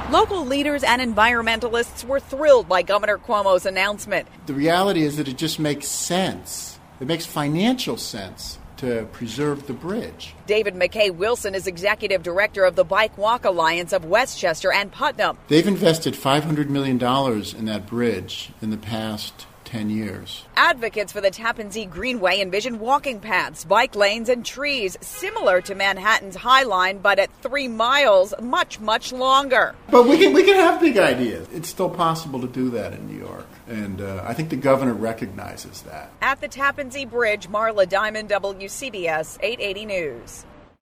Local leaders and environmentalists were thrilled by Governor Cuomo's announcement. The reality is that it just makes sense. It makes financial sense to preserve the bridge. David McKay Wilson is executive director of the Bike Walk Alliance of Westchester and Putnam. They've invested $500 million in that bridge in the past 10 years. Advocates for the Tappan Zee Greenway envision walking paths, bike lanes, and trees similar to Manhattan's High Line, but at 3 miles, much, much longer. But we can have big ideas. It's still possible to do that in New York, and I think the governor recognizes that. At the Tappan Zee Bridge, Marla Diamond, WCBS 880 News.